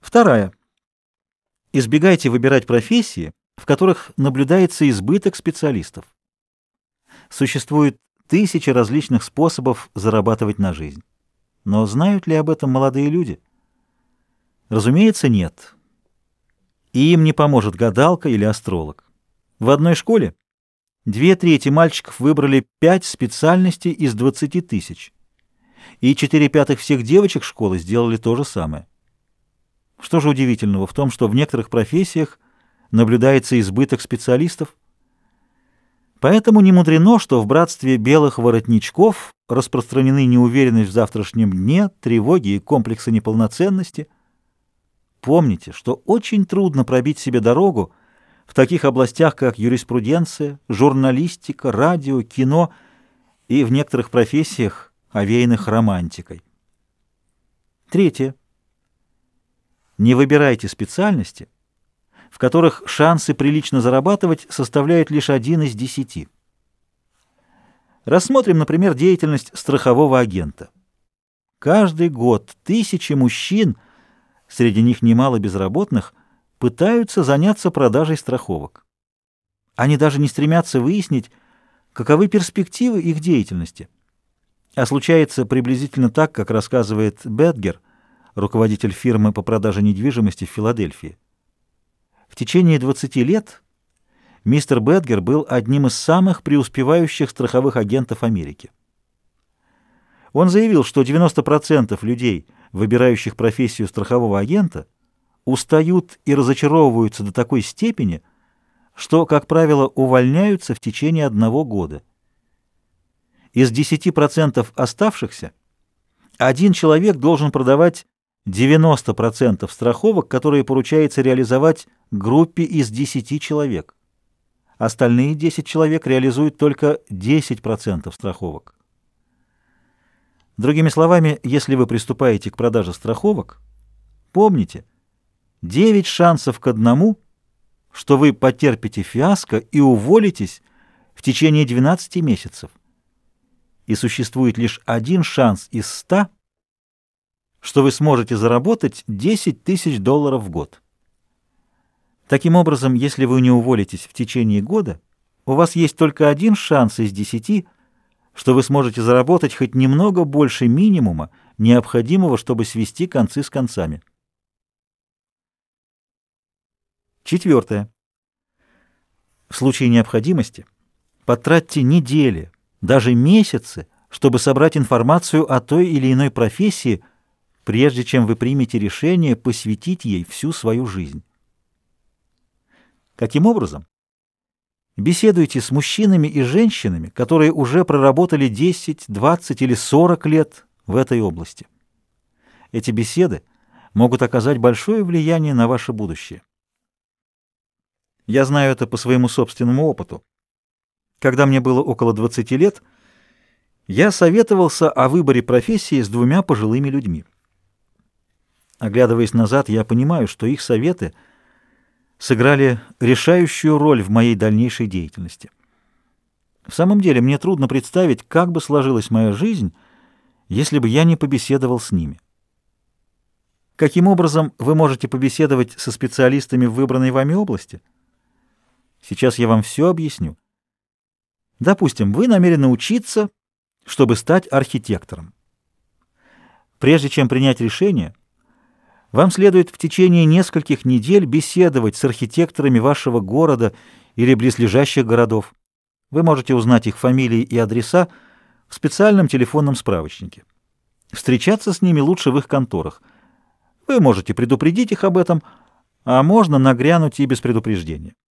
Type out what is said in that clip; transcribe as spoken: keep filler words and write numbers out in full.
Вторая. Избегайте выбирать профессии, в которых наблюдается избыток специалистов. Существует тысячи различных способов зарабатывать на жизнь. Но знают ли об этом молодые люди? Разумеется, нет. И им не поможет гадалка или астролог. В одной школе две трети мальчиков выбрали пять специальностей из двадцати тысяч, и четыре пятых всех девочек школы сделали то же самое. Что же удивительного в том, что в некоторых профессиях наблюдается избыток специалистов? Поэтому не мудрено, что в братстве белых воротничков распространены неуверенность в завтрашнем дне, тревоги и комплексы неполноценности. Помните, что очень трудно пробить себе дорогу в таких областях, как юриспруденция, журналистика, радио, кино и в некоторых профессиях, овеянных романтикой. Третье. Не выбирайте специальности, в которых шансы прилично зарабатывать составляют лишь один из десяти. Рассмотрим, например, деятельность страхового агента. Каждый год тысячи мужчин, среди них немало безработных, пытаются заняться продажей страховок. Они даже не стремятся выяснить, каковы перспективы их деятельности. А случается приблизительно так, как рассказывает Бетгер, руководитель фирмы по продаже недвижимости в Филадельфии. В течение двадцати лет мистер Бетгер был одним из самых преуспевающих страховых агентов Америки. Он заявил, что девяносто процентов людей, выбирающих профессию страхового агента, устают и разочаровываются до такой степени, что, как правило, увольняются в течение одного года. Из десяти процентов оставшихся один человек должен продавать девяносто процентов страховок, которые поручается реализовать группе из десяти человек. Остальные десять человек реализуют только десять процентов страховок. Другими словами, если вы приступаете к продаже страховок, помните, девять шансов к одному, что вы потерпите фиаско и уволитесь в течение двенадцати месяцев. И существует лишь один шанс из ста, что вы сможете заработать десять тысяч долларов в год. Таким образом, если вы не уволитесь в течение года, у вас есть только один шанс из десяти, что вы сможете заработать хоть немного больше минимума, необходимого, чтобы свести концы с концами. Четвертое. В случае необходимости потратьте недели, даже месяцы, чтобы собрать информацию о той или иной профессии, прежде чем вы примете решение посвятить ей всю свою жизнь. Каким образом? Беседуйте с мужчинами и женщинами, которые уже проработали десять, двадцать или сорок лет в этой области. Эти беседы могут оказать большое влияние на ваше будущее. Я знаю это по своему собственному опыту. Когда мне было около двадцати лет, я советовался о выборе профессии с двумя пожилыми людьми. Оглядываясь назад, я понимаю, что их советы сыграли решающую роль в моей дальнейшей деятельности. В самом деле, мне трудно представить, как бы сложилась моя жизнь, если бы я не побеседовал с ними. Каким образом вы можете побеседовать со специалистами в выбранной вами области? Сейчас я вам все объясню. Допустим, вы намерены учиться, чтобы стать архитектором. Прежде чем принять решение, вам следует в течение нескольких недель беседовать с архитекторами вашего города или близлежащих городов. Вы можете узнать их фамилии и адреса в специальном телефонном справочнике. Встречаться с ними лучше в их конторах. Вы можете предупредить их об этом, а можно нагрянуть и без предупреждения.